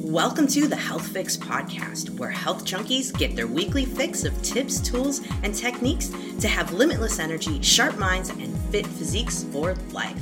Welcome to the Health Fix Podcast, where health junkies get their weekly fix of tips, tools, and techniques to have limitless energy, sharp minds, and fit physiques for life.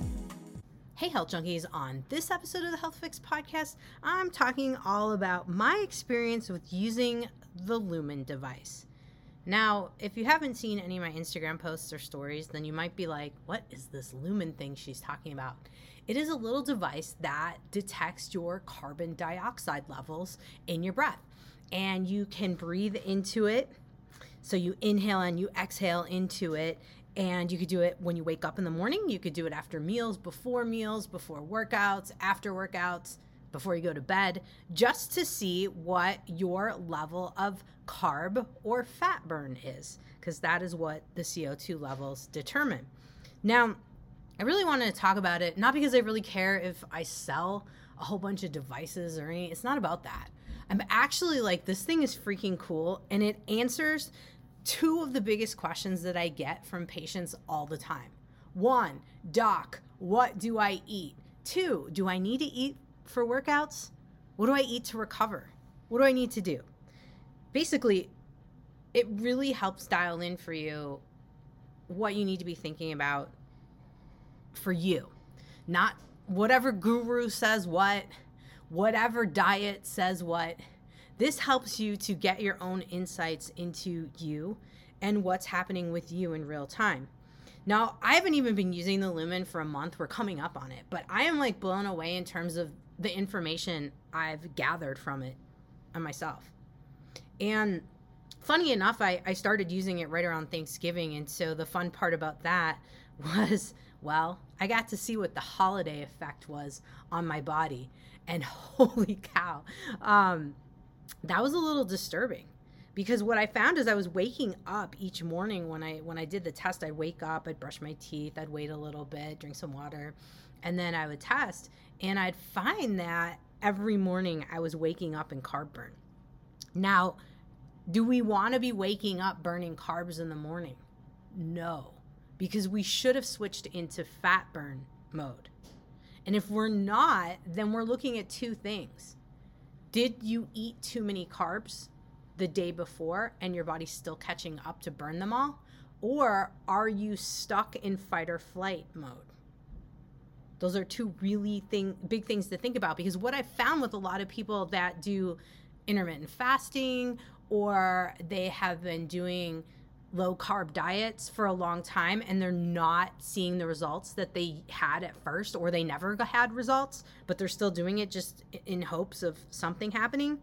Hey, health junkies. On this episode of the Health Fix Podcast, I'm talking all about my experience with using the Lumen device. Now, if you haven't seen any of my Instagram posts or stories, then you might be like, what is this Lumen thing she's talking about? It is a little device that detects your carbon dioxide levels in your breath. And you can breathe into it. So you inhale and you exhale into it. And you could do it when you wake up in the morning. You could do it after meals, before workouts, after workouts, before you go to bed, just to see what your level of carb or fat burn is, because that is what the CO2 levels determine. Now, I really wanted to talk about it, not because I really care if I sell a whole bunch of devices or anything. It's not about that. I'm actually like, this thing is freaking cool, and it answers two of the biggest questions that I get from patients all the time. One, doc, what do I eat? Two, do I need to eat for workouts? What do I eat to recover? What do I need to do? Basically, it really helps dial in for you what you need to be thinking about for you. Not whatever guru says what, whatever diet says what. This helps you to get your own insights into you and what's happening with you in real time. Now, I haven't even been using the Lumen for a month. We're coming up on it, but I am like blown away in terms of the information I've gathered from it on myself. And funny enough, I started using it right around Thanksgiving. And so the fun part about that was, well, I got to see what the holiday effect was on my body. And holy cow, that was a little disturbing, because what I found is I was waking up each morning when I did the test. I'd wake up, I'd brush my teeth, I'd wait a little bit, drink some water, and then I would test. And I'd find that every morning I was waking up in carb burn. Now, do we want to be waking up burning carbs in the morning? No, because we should have switched into fat burn mode. And if we're not, then we're looking at two things. Did you eat too many carbs the day before and your body's still catching up to burn them all? Or are you stuck in fight or flight mode? Those are two really big things to think about, because what I found with a lot of people that do intermittent fasting, or they have been doing low carb diets for a long time and they're not seeing the results that they had at first, or they never had results, but they're still doing it just in hopes of something happening,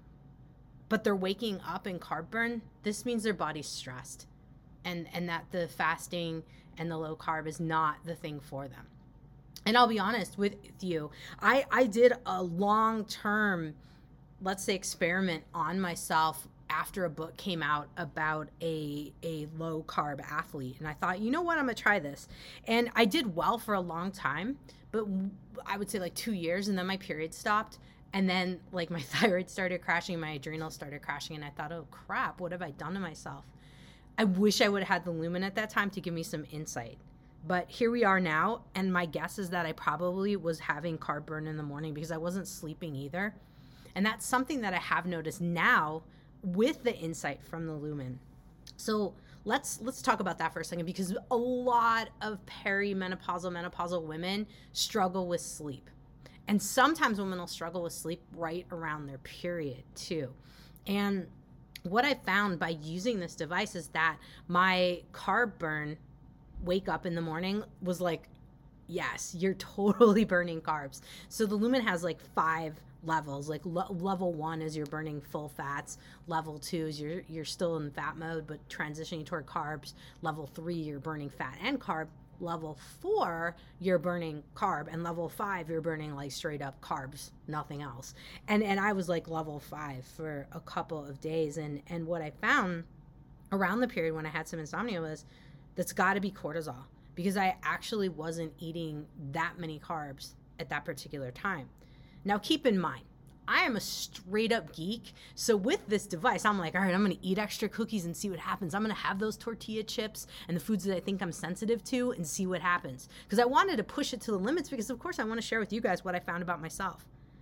but they're waking up in carb burn. This means their body's stressed, and that the fasting and the low carb is not the thing for them. And I'll be honest with you, I did a long-term, let's say, experiment on myself after a book came out about a low carb athlete. And I thought, you know what, I'm gonna try this. And I did well for a long time, but I would say like 2 years, and then my period stopped. And then like my thyroid started crashing, my adrenals started crashing, and I thought, oh crap, what have I done to myself? I wish I would have had the Lumen at that time to give me some insight. But here we are now, and my guess is that I probably was having carb burn in the morning because I wasn't sleeping either. And that's something that I have noticed now with the insight from the Lumen. So let's talk about that for a second, because a lot of perimenopausal, menopausal women struggle with sleep. And sometimes women will struggle with sleep right around their period too. And what I found by using this device is that my carb burn, wake up in the morning, was like, yes, you're totally burning carbs. So the Lumen has like 5 levels. Like level 1 is you're burning full fats. Level 2 is you're still in fat mode but transitioning toward carbs. Level 3, you're burning fat and carb. Level 4, you're burning carb, and level 5, you're burning like straight up carbs, nothing else. And I was like level 5 for a couple of days. And what I found around the period when I had some insomnia was that's got to be cortisol, because I actually wasn't eating that many carbs at that particular time. Now, keep in mind, I am a straight up geek. So with this device, I'm like, all right, I'm going to eat extra cookies and see what happens. I'm going to have those tortilla chips and the foods that I think I'm sensitive to and see what happens. Because I wanted to push it to the limits, because of course I want to share with you guys what I found about myself.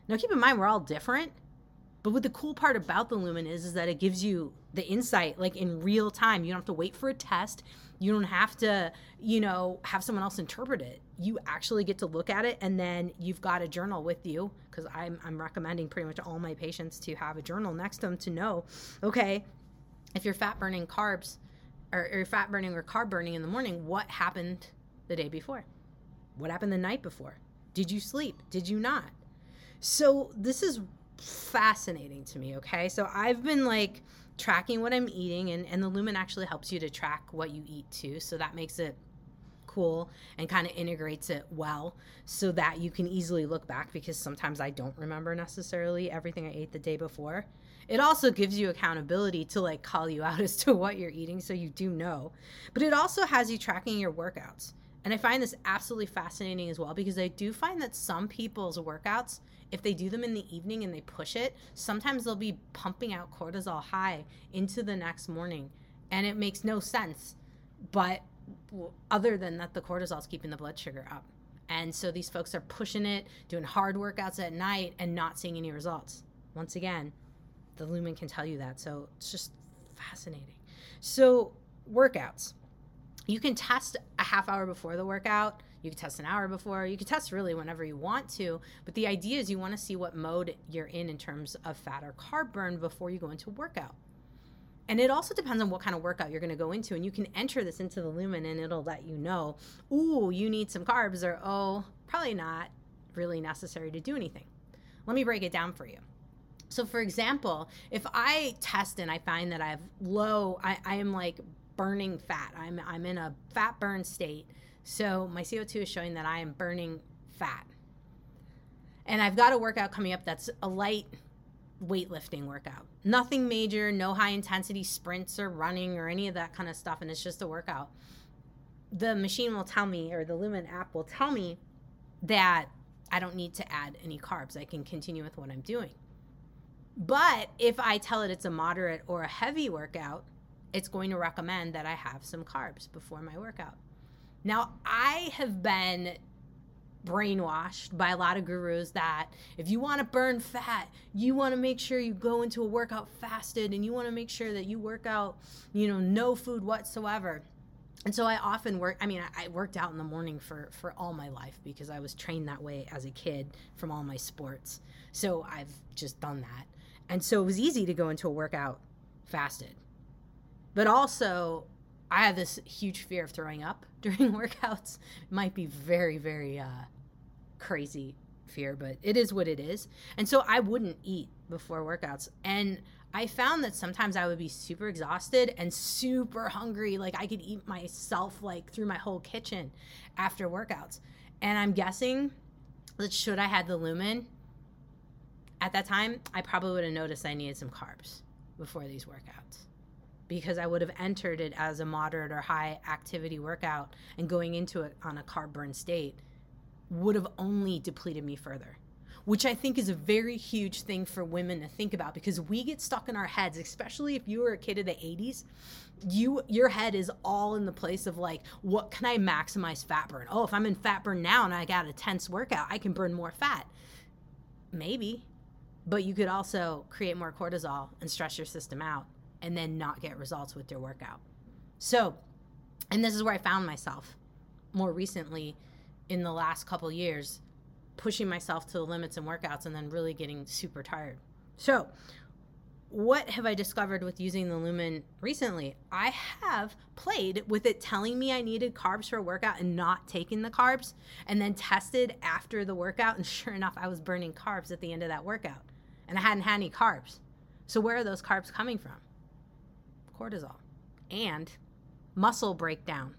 Now, keep in mind, we're all different. But what the cool part about the Lumen is that it gives you the insight like in real time. You don't have to wait for a test. You don't have to, have someone else interpret it. You actually get to look at it, and then you've got a journal with you, because I'm recommending pretty much all my patients to have a journal next to them to know, okay, if you're fat burning carbs or you're fat burning or carb burning in the morning, what happened the day before? What happened the night before? Did you sleep? Did you not? So this is fascinating to me, okay? So I've been like tracking what I'm eating, and the Lumen actually helps you to track what you eat too. So that makes it cool and kind of integrates it well so that you can easily look back, because sometimes I don't remember necessarily everything I ate the day before. It also gives you accountability to like call you out as to what you're eating, so you do know. But it also has you tracking your workouts. And I find this absolutely fascinating as well, because I do find that some people's workouts, if they do them in the evening and they push it, sometimes they'll be pumping out cortisol high into the next morning. And it makes no sense. But other than that, the cortisol is keeping the blood sugar up. And so these folks are pushing it, doing hard workouts at night and not seeing any results. Once again, the Lumen can tell you that. So it's just fascinating. So workouts. You can test a half hour before the workout. You can test an hour before. You can test really whenever you want to. But the idea is you want to see what mode you're in terms of fat or carb burn before you go into a workout. And it also depends on what kind of workout you're going to go into. And you can enter this into the Lumen and it'll let you know, ooh, you need some carbs, or, oh, probably not really necessary to do anything. Let me break it down for you. So for example, if I test and I find that I have low, I am like burning fat. I'm in a fat burn state. So my CO2 is showing that I am burning fat. And I've got a workout coming up that's a light weightlifting workout. Nothing major, no high intensity sprints or running or any of that kind of stuff. And it's just a workout. The machine will tell me, or the Lumen app will tell me, that I don't need to add any carbs. I can continue with what I'm doing. But if I tell it it's a moderate or a heavy workout, it's going to recommend that I have some carbs before my workout. Now, I have been brainwashed by a lot of gurus that if you want to burn fat, you want to make sure you go into a workout fasted, and you want to make sure that you work out, no food whatsoever. And so I often I worked out in the morning for all my life, because I was trained that way as a kid from all my sports. So I've just done that. And so it was easy to go into a workout fasted. But also, I have this huge fear of throwing up during workouts. It might be very, very crazy fear, but it is what it is. And so I wouldn't eat before workouts. And I found that sometimes I would be super exhausted and super hungry. Like I could eat myself like through my whole kitchen after workouts. And I'm guessing that should I had the Lumen at that time, I probably would have noticed I needed some carbs before these workouts, because I would have entered it as a moderate or high activity workout, and going into it on a carb burn state would have only depleted me further, which I think is a very huge thing for women to think about, because we get stuck in our heads, especially if you were a kid of the 80s. Your head is all in the place of like, what can I maximize fat burn? Oh, if I'm in fat burn now and I got a tense workout, I can burn more fat. Maybe, but you could also create more cortisol and stress your system out, and then not get results with your workout. So, and this is where I found myself more recently in the last couple years, pushing myself to the limits in workouts and then really getting super tired. So what have I discovered with using the Lumen recently? I have played with it telling me I needed carbs for a workout and not taking the carbs, and then tested after the workout, and sure enough, I was burning carbs at the end of that workout, and I hadn't had any carbs. So where are those carbs coming from? Cortisol and muscle breakdown.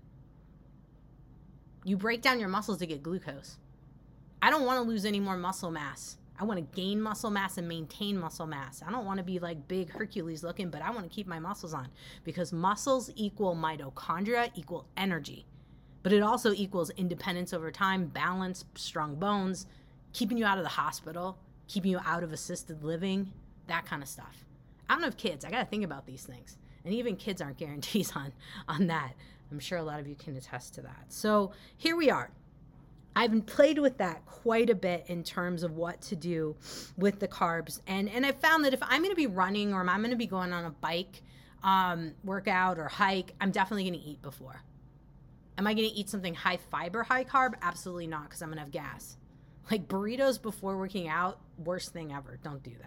You break down your muscles to get glucose. I don't want to lose any more muscle mass. I want to gain muscle mass and maintain muscle mass. I don't want to be like big Hercules looking, but I want to keep my muscles on, because muscles equal mitochondria equal energy. But it also equals independence over time, balance, strong bones, keeping you out of the hospital, keeping you out of assisted living, that kind of stuff. I don't have kids. I got to think about these things. And even kids aren't guarantees on that. I'm sure a lot of you can attest to that. So here we are. I've played with that quite a bit in terms of what to do with the carbs. And I found that if I'm going to be running or I'm going to be going on a bike workout or hike, I'm definitely going to eat before. Am I going to eat something high fiber, high carb? Absolutely not, because I'm going to have gas. Like burritos before working out, worst thing ever. Don't do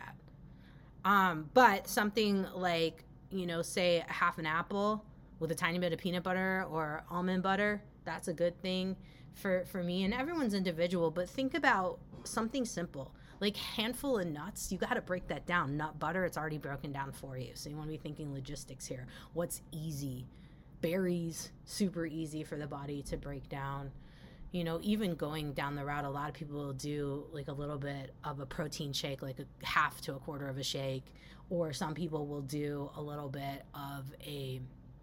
that. But something like, say a half an apple with a tiny bit of peanut butter or almond butter, that's a good thing for me. And everyone's individual, but think about something simple. Like handful of nuts, you got to break that down. Nut butter, it's already broken down for you. So you want to be thinking logistics here. What's easy? Berries, super easy for the body to break down. Even going down the route, a lot of people will do like a little bit of a protein shake, like a half to a quarter of a shake, or some people will do a little bit of a,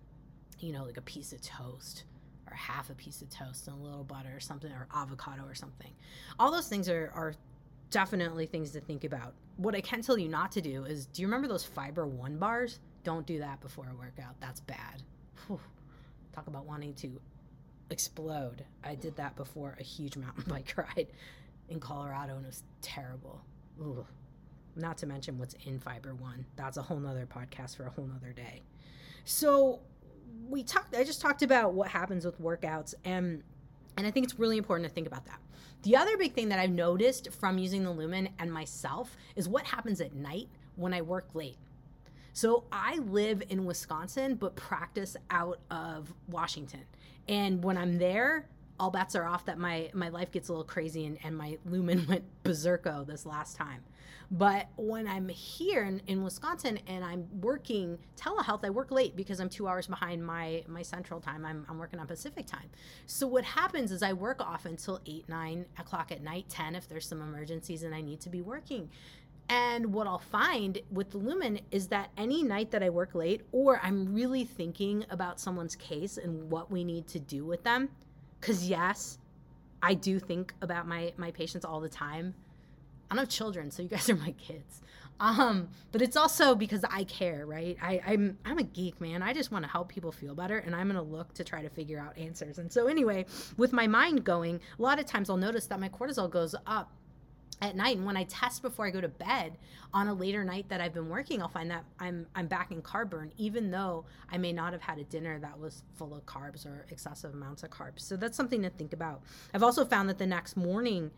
like a piece of toast or half a piece of toast and a little butter or something, or avocado or something. All those things are definitely things to think about. What I can tell you not to do is, do you remember those Fiber One bars? Don't do that before a workout. That's bad. Whew. Talk about wanting to explode. I did that before a huge mountain bike ride in Colorado, and it was terrible. Ugh. Not to mention what's in Fiber One. That's a whole nother podcast for a whole nother day. So I just talked about what happens with workouts, and I think it's really important to think about that. The other big thing that I've noticed from using the Lumen and myself is what happens at night when I work late. So I live in Wisconsin, but practice out of Washington. And when I'm there, all bets are off that my life gets a little crazy, and my Lumen went berserko this last time. But when I'm here in Wisconsin and I'm working telehealth, I work late because I'm 2 hours behind my central time. I'm working on Pacific time. So what happens is I work off until 8, 9 o'clock at night, 10 if there's some emergencies and I need to be working. And what I'll find with the Lumen is that any night that I work late, or I'm really thinking about someone's case and what we need to do with them, because yes, I do think about my patients all the time. I don't have children, so you guys are my kids. But it's also because I care, right? I'm a geek, man. I just want to help people feel better, and I'm going to look to try to figure out answers. And so anyway, with my mind going, a lot of times I'll notice that my cortisol goes up at night. And when I test before I go to bed on a later night that I've been working, I'll find that I'm back in carb burn, even though I may not have had a dinner that was full of carbs or excessive amounts of carbs. So that's something to think about. I've also found that the next morning,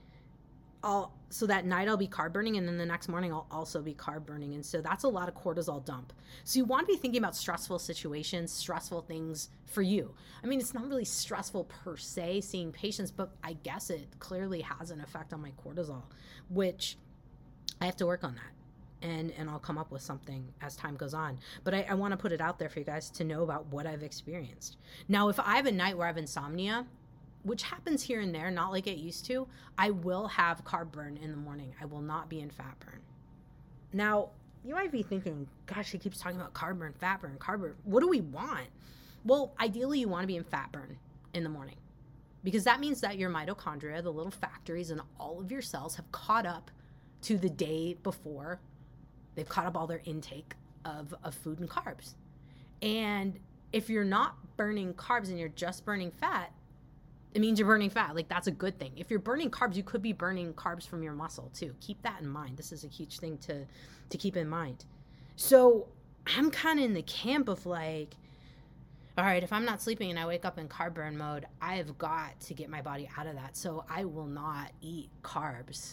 that night I'll be carb burning, and then the next morning I'll also be carb burning. And so that's a lot of cortisol dump. So you want to be thinking about stressful situations, stressful things for you. I mean, it's not really stressful per se seeing patients, but I guess it clearly has an effect on my cortisol, which I have to work on that. And I'll come up with something as time goes on. But I want to put it out there for you guys to know about what I've experienced. Now, if I have a night where I have insomnia, which happens here and there, not like it used to, I will have carb burn in the morning. I will not be in fat burn. Now, you might be thinking, gosh, she keeps talking about carb burn, fat burn, carb burn. What do we want? Well, ideally, you want to be in fat burn in the morning, because that means that your mitochondria, the little factories in all of your cells, have caught up to the day before. They've caught up all their intake of food and carbs. And if you're not burning carbs and you're just burning fat, it means you're burning fat. Like, that's a good thing. If you're burning carbs, you could be burning carbs from your muscle too. Keep that in mind. This is a huge thing to keep in mind. So I'm kind of in the camp of like, all right, if I'm not sleeping and I wake up in carb burn mode, I've got to get my body out of that. So I will not eat carbs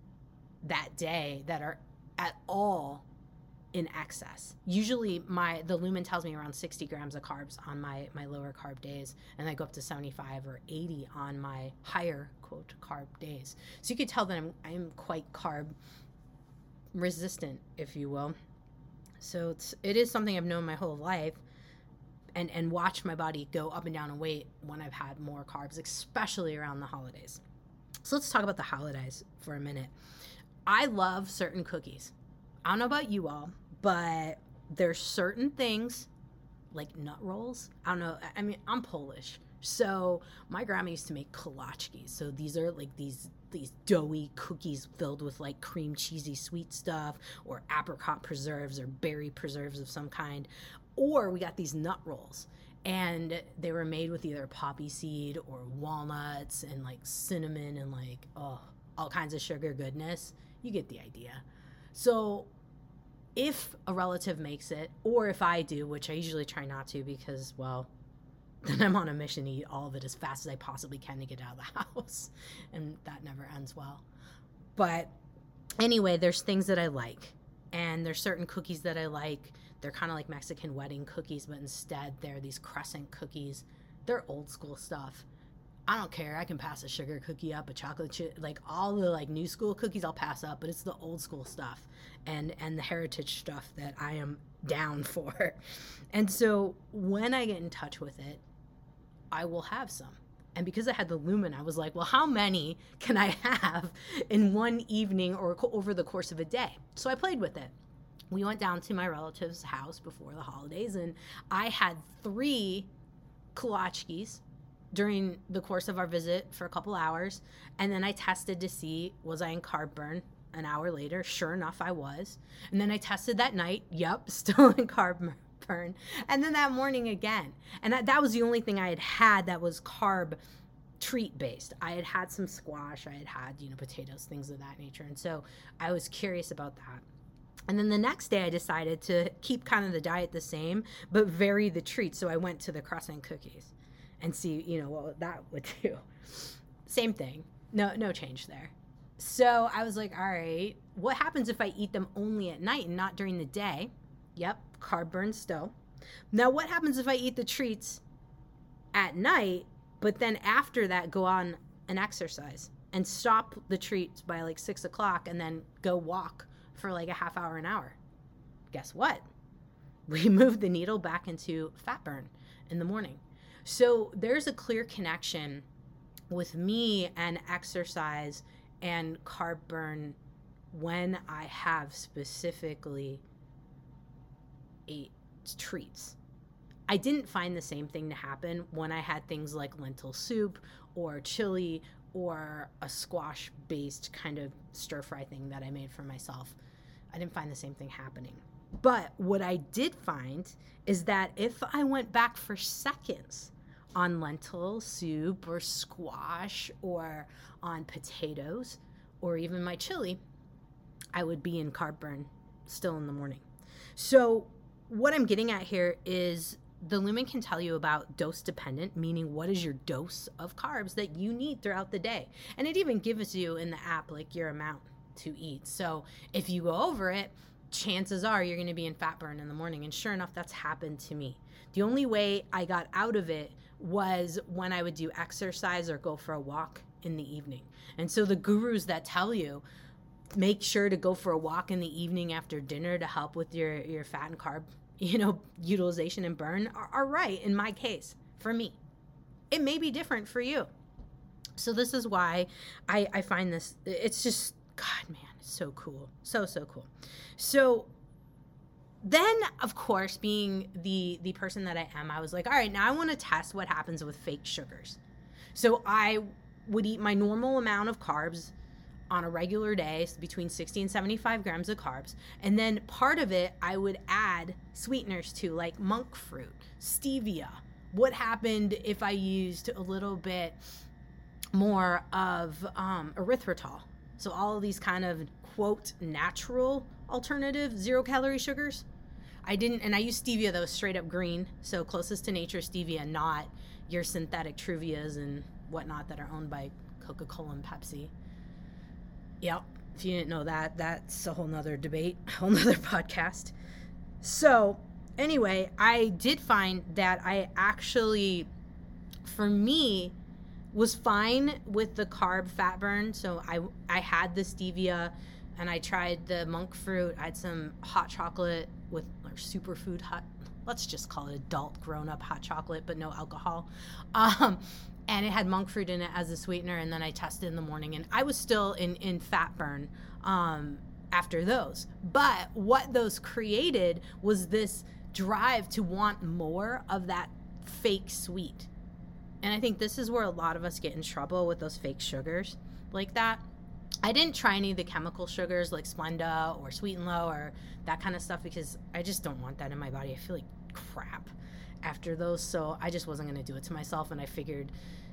that day that are at all in excess. Usually the Lumen tells me around 60 grams of carbs on my lower carb days, and I go up to 75 or 80 on my higher quote carb days. So you could tell that I'm quite carb resistant, if you will. So it is something I've known my whole life, and watched my body go up and down in weight when I've had more carbs, especially around the holidays. So let's talk about the holidays for a minute. I love certain cookies. I don't know about you all, but there's certain things like nut rolls. I don't know. I mean, I'm Polish. So my grandma used to make kolaczki. So these are like these doughy cookies filled with like cream cheesy sweet stuff, or apricot preserves or berry preserves of some kind. Or we got these nut rolls. And they were made with either poppy seed or walnuts and like cinnamon and like, all kinds of sugar goodness. You get the idea. So if a relative makes it, or if I do, which I usually try not to because, well, then I'm on a mission to eat all of it as fast as I possibly can to get out of the house. And that never ends well. But anyway, there's things that I like. And there's certain cookies that I like. They're kind of like Mexican wedding cookies, but instead they're these crescent cookies. They're old school stuff. I don't care. I can pass a sugar cookie up, a chocolate chip, like all the like new school cookies I'll pass up, but it's the old school stuff and the heritage stuff that I am down for. And so when I get in touch with it, I will have some. And because I had the Lumen, I was like, well, how many can I have in one evening or over the course of a day? So I played with it. We went down to my relative's house before the holidays, and I had 3 kolaczkis during the course of our visit for a couple hours. And then I tested to see, was I in carb burn? An hour later, sure enough, I was. And then I tested that night. Yep, still in carb burn. And then that morning again. And that was the only thing I had that was carb treat based. I had some squash. I had, potatoes, things of that nature. And so I was curious about that. And then the next day I decided to keep kind of the diet the same, but vary the treats. So I went to the crescent cookies and see, what that would do. Same thing. No change there. So I was like, all right, what happens if I eat them only at night and not during the day? Yep, carb burn still. Now what happens if I eat the treats at night, but then after that go on an exercise and stop the treats by like 6 o'clock and then go walk for like a half hour, an hour? Guess what? We moved the needle back into fat burn in the morning. So there's a clear connection with me and exercise and carb burn when I have specifically ate treats. I didn't find the same thing to happen when I had things like lentil soup or chili or a squash-based kind of stir-fry thing that I made for myself. I didn't find the same thing happening. But what I did find is that if I went back for seconds on lentil soup or squash or on potatoes or even my chili, I would be in carb burn still in the morning. So what I'm getting at here is the Lumen can tell you about dose dependent, meaning what is your dose of carbs that you need throughout the day. And it even gives you in the app like your amount to eat. So if you go over it, chances are you're going to be in fat burn in the morning. And sure enough, that's happened to me. The only way I got out of it was when I would do exercise or go for a walk in the evening. And so the gurus that tell you, make sure to go for a walk in the evening after dinner to help with your fat and carb, utilization and burn are right in my case, for me. It may be different for you. So this is why I find this, it's just, God, man, it's so cool. So cool. So then, of course, being the person that I am, I was like, all right, now I want to test what happens with fake sugars. So I would eat my normal amount of carbs on a regular day, between 60 and 75 grams of carbs. And then part of it, I would add sweeteners to, like monk fruit, stevia. What happened if I used a little bit more of erythritol? So all of these kind of, quote, natural alternative 0-calorie sugars. I use stevia, though, straight up green. So closest to nature stevia, not your synthetic Truvias and whatnot that are owned by Coca-Cola and Pepsi. Yep. If you didn't know that, that's a whole nother debate, a whole nother podcast. So anyway, I did find that I actually, for me, was fine with the carb fat burn. So I had the stevia and I tried the monk fruit. I had some hot chocolate with or superfood hot, let's just call it adult grown-up hot chocolate, but no alcohol. And it had monk fruit in it as a sweetener, and then I tested in the morning, and I was still in fat burn after those. But what those created was this drive to want more of that fake sweet. And I think this is where a lot of us get in trouble with those fake sugars like that. I didn't try any of the chemical sugars like Splenda or Sweet and Low or that kind of stuff because I just don't want that in my body. I feel like crap. after those. So I just wasn't going to do it to myself. And I figured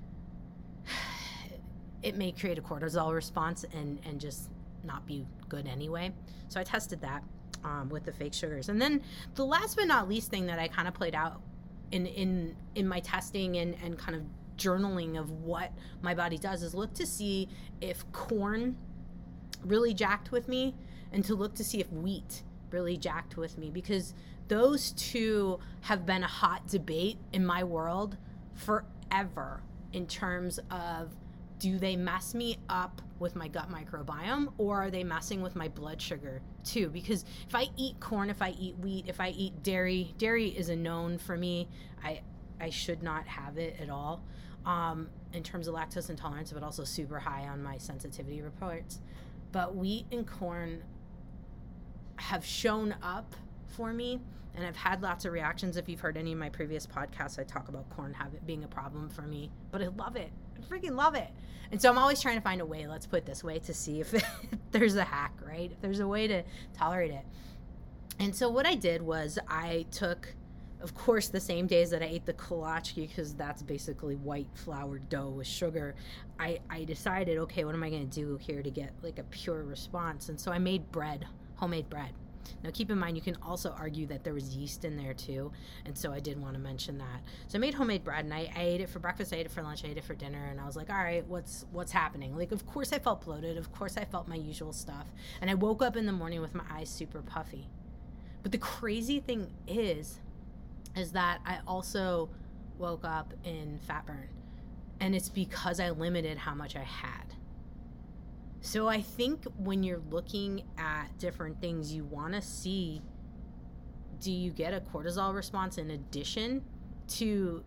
it may create a cortisol response and just not be good anyway. So I tested that with the fake sugars. And then the last but not least thing that I kind of played out in my testing and kind of journaling of what my body does is look to see if corn really jacked with me, and to look to see if wheat really jacked with me, because those two have been a hot debate in my world forever in terms of, do they mess me up with my gut microbiome, or are they messing with my blood sugar too? Because if I eat corn, if I eat wheat, if I eat dairy is a known for me. I should not have it at all in terms of lactose intolerance, but also super high on my sensitivity reports. But wheat and corn have shown up for me, and I've had lots of reactions. If you've heard any of my previous podcasts, I talk about corn being a problem for me, but I love it. I freaking love it. And so I'm always trying to find a way, let's put it this way, to see if there's a hack, right? If there's a way to tolerate it. And so what I did was I took, of course, the same days that I ate the kolache, because that's basically white flour dough with sugar, I decided, okay, what am I going to do here to get like a pure response? And so I made bread, homemade bread. Now, keep in mind, you can also argue that there was yeast in there too, and so I did want to mention that. So I made homemade bread, and I ate it for breakfast, I ate it for lunch, I ate it for dinner, and I was like, all right, what's happening? Like, of course I felt bloated, of course I felt my usual stuff, and I woke up in the morning with my eyes super puffy. But the crazy thing is that I also woke up in fat burn, and it's because I limited how much I had. So I think when you're looking at different things, you want to see, do you get a cortisol response in addition to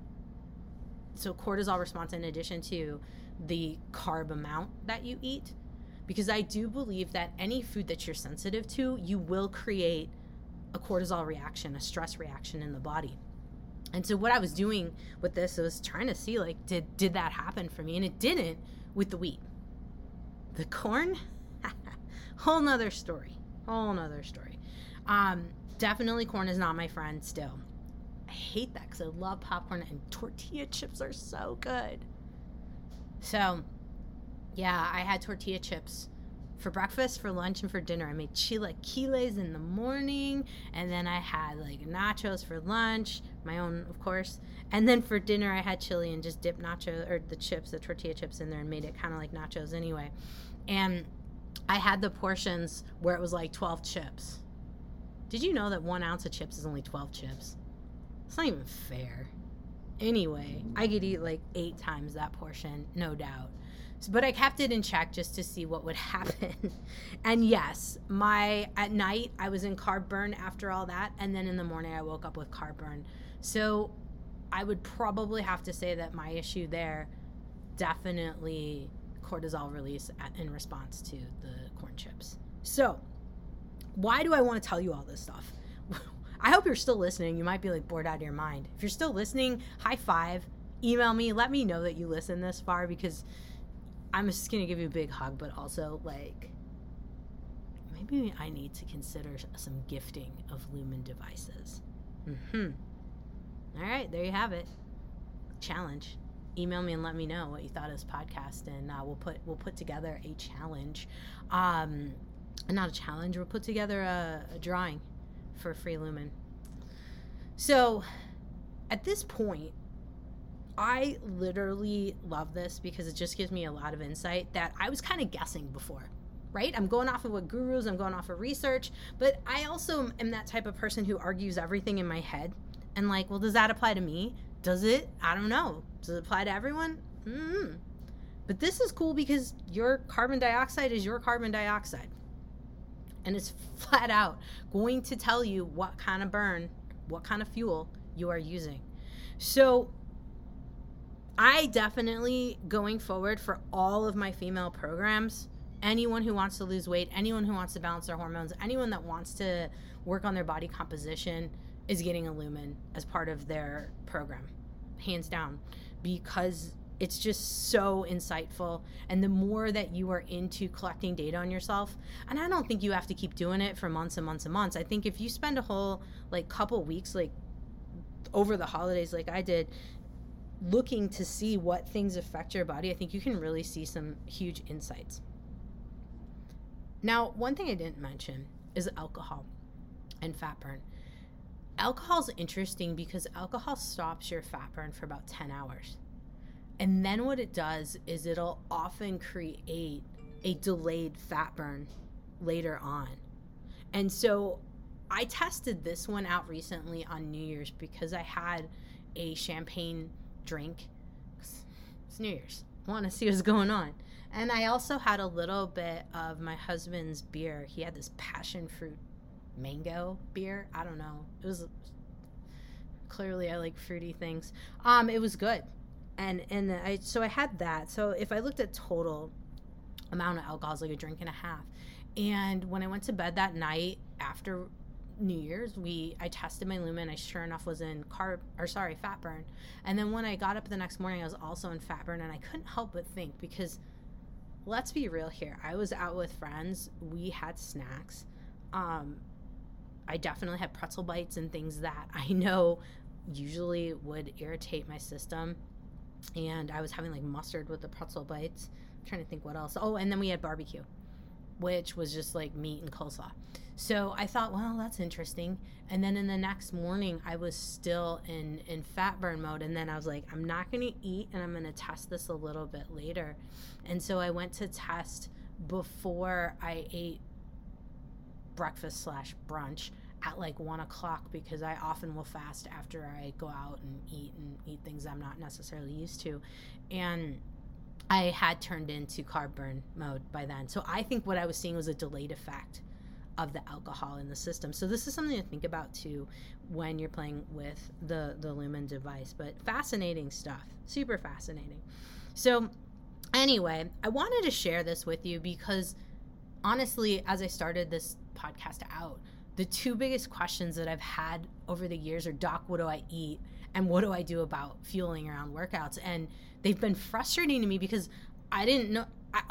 the carb amount that you eat? Because I do believe that any food that you're sensitive to, you will create a cortisol reaction, a stress reaction in the body. And so what I was doing with this was trying to see, like, did that happen for me? And it didn't with the wheat. The corn, whole nother story. Definitely corn is not my friend still. I hate that because I love popcorn, and tortilla chips are so good. So, yeah, I had tortilla chips for breakfast, for lunch, and for dinner. I made chilaquiles in the morning, and then I had like nachos for lunch, my own, of course. And then for dinner, I had chili and just dipped the tortilla chips in there and made it kind of like nachos anyway. And I had the portions where it was like 12 chips. Did you know that 1 ounce of chips is only 12 chips? It's not even fair. Anyway, I could eat like 8 times that portion, no doubt. But I kept it in check just to see what would happen. And yes, at night I was in carb burn after all that, and then in the morning I woke up with carb burn. So I would probably have to say that my issue there, definitely cortisol release in response to the corn chips. So why do I want to tell you all this stuff? I hope you're still listening. You might be like bored out of your mind. If you're still listening, high five, email me, let me know that you listened this far, because I'm just going to give you a big hug, but also, like, maybe I need to consider some gifting of Lumen devices. All right, there you have it. Challenge. Email me and let me know what you thought of this podcast, and we'll put together a challenge. Not a challenge, we'll put together a drawing for free Lumen. So, at this point, I literally love this because it just gives me a lot of insight that I was kind of guessing before, right? I'm going off of what gurus, I'm going off of research, but I also am that type of person who argues everything in my head and like, well, does that apply to me? Does it? I don't know. Does it apply to everyone? But this is cool because your carbon dioxide is your carbon dioxide. And it's flat out going to tell you what kind of burn, what kind of fuel you are using. So I definitely, going forward for all of my female programs, anyone who wants to lose weight, anyone who wants to balance their hormones, anyone that wants to work on their body composition is getting a Lumen as part of their program, hands down, because it's just so insightful. And the more that you are into collecting data on yourself, and I don't think you have to keep doing it for months and months and months. I think if you spend a whole like couple weeks like over the holidays like I did, looking to see what things affect your body, I think you can really see some huge insights. Now, one thing I didn't mention is alcohol and fat burn. Alcohol's interesting because alcohol stops your fat burn for about 10 hours. And then what it does is it'll often create a delayed fat burn later on. And so I tested this one out recently on New Year's because I had a champagne drink. It's New Year's. I want to see what's going on. And I also had a little bit of my husband's beer. He had this passion fruit mango beer. I don't know. It was clearly I like fruity things. It was good. And I had that. So if I looked at total amount of alcohol, it's like a drink and a half. And when I went to bed that night after New Year's, I tested my lumen. I sure enough was in fat burn. And then when I got up the next morning, I was also in fat burn, and I couldn't help but think, because let's be real here. I was out with friends. We had snacks. I definitely had pretzel bites and things that I know usually would irritate my system. And I was having like mustard with the pretzel bites. I'm trying to think what else. Oh, and then we had barbecue, which was just like meat and coleslaw. So I thought, well, that's interesting. And then in the next morning, I was still in fat burn mode. And then I was like, I'm not going to eat, and I'm going to test this a little bit later. And so I went to test before I ate breakfast/brunch at like 1 o'clock, because I often will fast after I go out and eat things I'm not necessarily used to. And I had turned into carb burn mode by then. So I think what I was seeing was a delayed effect of the alcohol in the system. So this is something to think about too when you're playing with the Lumen device. But fascinating stuff, super fascinating. So anyway, I wanted to share this with you because honestly, as I started this podcast out, the two biggest questions that I've had over the years are, Doc, what do I eat? And what do I do about fueling around workouts? And they've been frustrating to me because I didn't know.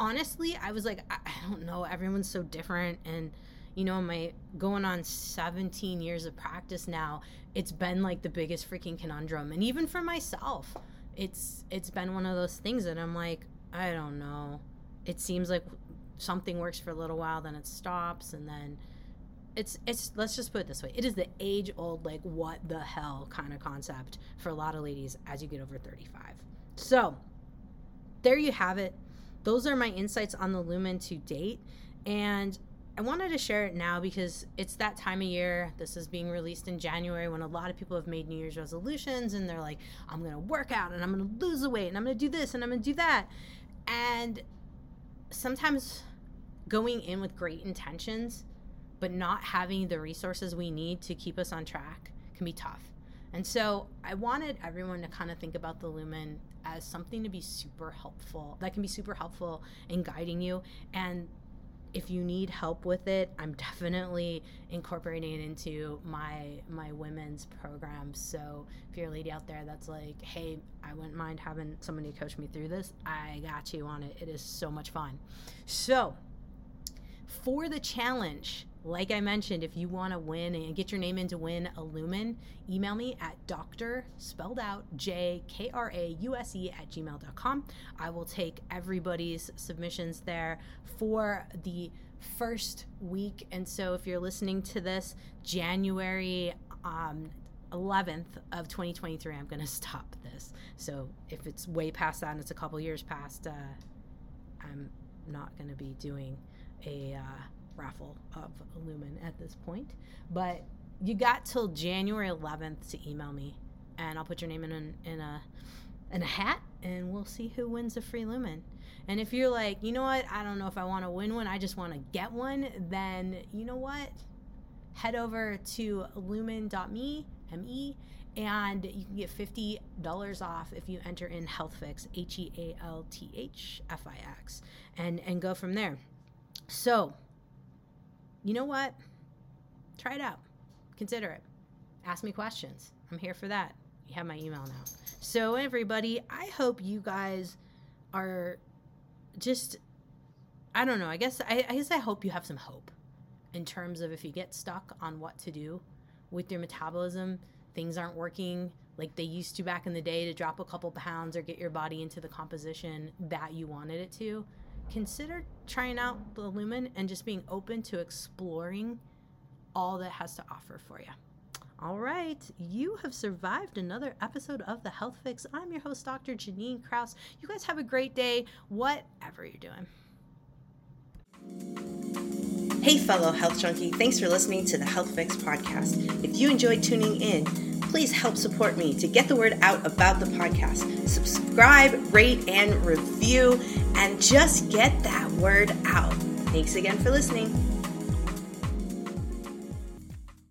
I was like, I don't know. Everyone's so different. And, you know, going on 17 years of practice now, it's been like the biggest freaking conundrum. And even for myself, it's been one of those things that I'm like, I don't know. It seems like something works for a little while, then it stops, and then it's let's just put it this way. It is the age-old, like, what the hell kind of concept for a lot of ladies as you get over 35. So there you have it. Those are my insights on the Lumen to date. And I wanted to share it now because it's that time of year. This is being released in January when a lot of people have made New Year's resolutions, and they're like, I'm going to work out, and I'm going to lose the weight, and I'm going to do this, and I'm going to do that. And sometimes going in with great intentions but not having the resources we need to keep us on track can be tough. And so I wanted everyone to kind of think about the Lumen as something to be super helpful, that can be super helpful in guiding you. And if you need help with it, I'm definitely incorporating it into my women's programs. So if you're a lady out there that's like, hey, I wouldn't mind having somebody coach me through this, I got you on it. It is so much fun. So for the challenge, like I mentioned, if you want to win and get your name in to win a Lumen, email me at drspelledout@gmail.com. I will take everybody's submissions there for the first week. And so if you're listening to this January 11th of 2023, I'm going to stop this. So if it's way past that and it's a couple years past, I'm not going to be doing a raffle of Lumen at this point. But you got till January 11th to email me, and I'll put your name in a hat, and we'll see who wins a free Lumen. And if you're like, you know what, I don't know if I want to win one, I just want to get one, then you know what, head over to lumen.me, M-E, and you can get $50 off if you enter in HealthFix, HealthFix, and go from there. So you know what? Try it out. Consider it. Ask me questions. I'm here for that. You have my email now. So everybody, I hope you guys are just, I don't know, I guess I hope you have some hope in terms of if you get stuck on what to do with your metabolism, things aren't working like they used to back in the day to drop a couple pounds or get your body into the composition that you wanted it to, consider trying out the Lumen and just being open to exploring all that it has to offer for you. All right, you have survived another episode of The Health Fix. I'm your host, Dr. Janine Krause. You guys have a great day, whatever you're doing. Hey, fellow health junkie, thanks for listening to the Health Fix podcast. If you enjoyed tuning in, please help support me to get the word out about the podcast. Subscribe, rate, and review, and just get that word out. Thanks again for listening.